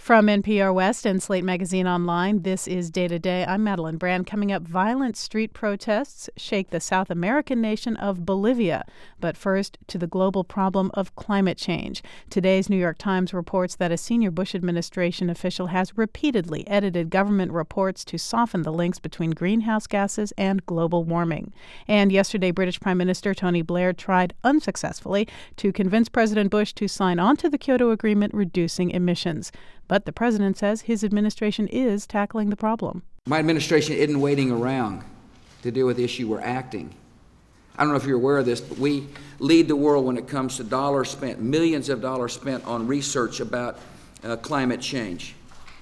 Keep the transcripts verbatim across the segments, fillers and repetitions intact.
From N P R West and Slate Magazine Online, this is Day to Day. I'm Madeline Brand. Coming up, violent street protests shake the South American nation of Bolivia. But first, to the global problem of climate change. Today's New York Times reports that a senior Bush administration official has repeatedly edited government reports to soften the links between greenhouse gases and global warming. And yesterday, British Prime Minister Tony Blair tried unsuccessfully to convince President Bush to sign on to the Kyoto Agreement reducing emissions. But the president says his administration is tackling the problem. My administration isn't waiting around to deal with the issue. We're acting. I don't know if you're aware of this, but we lead the world when it comes to dollars spent, millions of dollars spent on research about uh, climate change.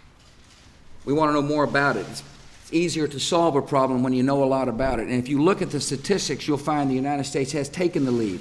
We want to know more about it. It's, it's easier to solve a problem when you know a lot about it. And if you look at the statistics, you'll find the United States has taken the lead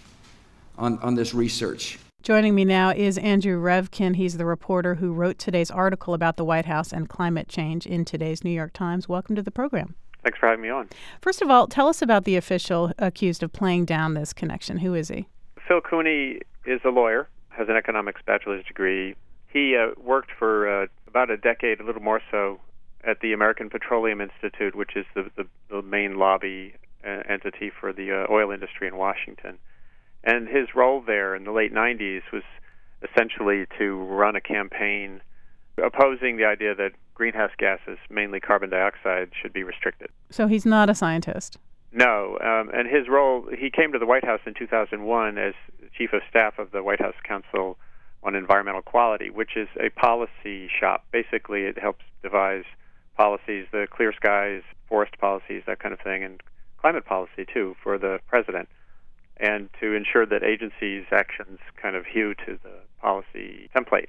on, on this research. Joining me now is Andrew Revkin. He's the reporter who wrote today's article about the White House and climate change in today's New York Times. Welcome to the program. Thanks for having me on. First of all, tell us about the official accused of playing down this connection. Who is he? Phil Cooney is a lawyer, has an economics bachelor's degree. He uh, worked for uh, about a decade, a little more so, at the American Petroleum Institute, which is the, the, the main lobby uh, entity for the uh, oil industry in Washington. And his role there in the late nineties was essentially to run a campaign opposing the idea that greenhouse gases, mainly carbon dioxide, should be restricted. So he's not a scientist? No. Um, and his role, he came to the White House in two thousand one as chief of staff of the White House Council on Environmental Quality, which is a policy shop. Basically, it helps devise policies, the clear skies, forest policies, that kind of thing, and climate policy, too, for the president, and to ensure that agencies' actions kind of hew to the policy template.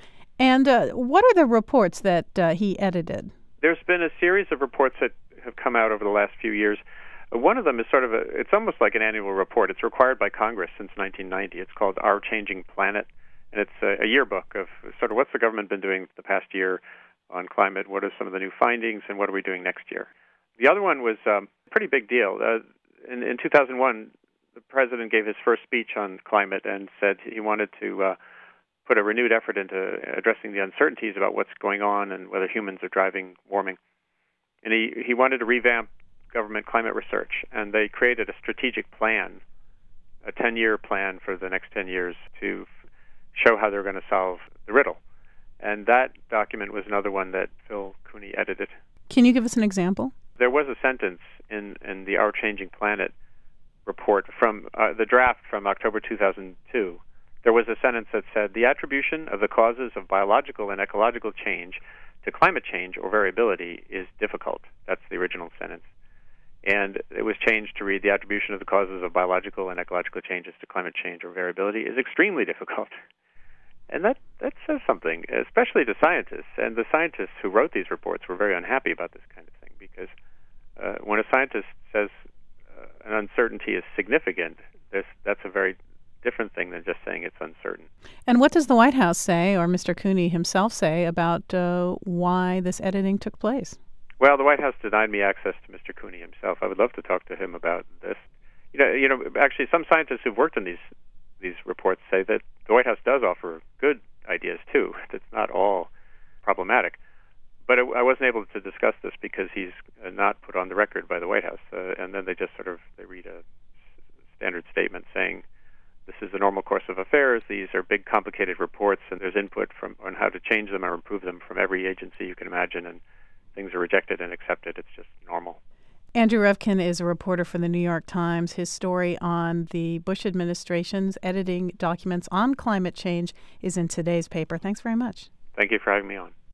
And uh, what are the reports that uh, he edited? There's been a series of reports that have come out over the last few years. Uh, one of them is sort of a, it's almost like an annual report. It's required by Congress since nineteen ninety. It's called Our Changing Planet, and it's a, a yearbook of sort of what's the government been doing the past year on climate, what are some of the new findings, and what are we doing next year. The other one was um, a pretty big deal. Uh, in, in two thousand one, the president gave his first speech on climate and said he wanted to uh, put a renewed effort into addressing the uncertainties about what's going on and whether humans are driving warming. And he, he wanted to revamp government climate research, and they created a strategic plan, a ten-year plan for the next ten years to f- show how they're going to solve the riddle. And that document was another one that Phil Cooney edited. Can you give us an example? There was a sentence in, in the Our Changing Planet report from uh, the draft from October two thousand two. There was a sentence that said, the attribution of the causes of biological and ecological change to climate change or variability is difficult. That's the original sentence. And it was changed to read, the attribution of the causes of biological and ecological changes to climate change or variability is extremely difficult. And that, that says something, especially to scientists. And the scientists who wrote these reports were very unhappy about this kind of thing, because uh, when a scientist says uh, an uncertainty is significant, this, that's a very different thing than just saying it's uncertain. And what does the White House say, or Mister Cooney himself say, about uh, why this editing took place? Well, the White House denied me access to Mister Cooney himself. I would love to talk to him about this. You know, you know, actually, some scientists who've worked on these these reports say that the White House does offer good ideas too. It's not all problematic. But it, I wasn't able to discuss this because he's uh, not put on the record by the White House, uh, and then they just sort of they read a standard statement saying, this is the normal course of affairs. These are big, complicated reports, and there's input from on how to change them or improve them from every agency you can imagine, and things are rejected and accepted. It's just normal. Andrew Revkin is a reporter for the New York Times. His story on the Bush administration's editing documents on climate change is in today's paper. Thanks very much. Thank you for having me on.